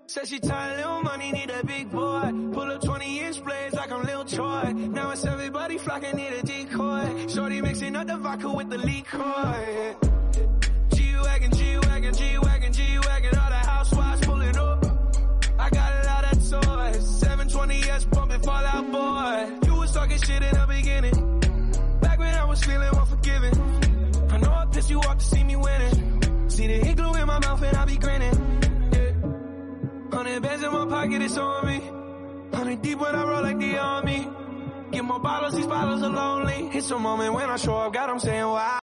Said she tired, little money, need a big boy. Pull up 20-inch blades like I'm Lil Troy. Now it's everybody flocking, need a decoy. Shorty mixing up the vodka with the liquor. G-Wagon, G-Wagon, G-Wagon, G-Wagon. All the housewives pulling up. I got a lot of toys. 720S bumping Fallout Boy. You was talking shit in the beginning. Back when I was feeling unforgiving. I know I pissed you off to see me winning. See the igloo in my mouth and I be grinning. 100 bands in my pocket, it's on me. 100 deep when I roll like the army. Get more bottles, these bottles are lonely. It's a moment when I show up, God, I'm saying wow.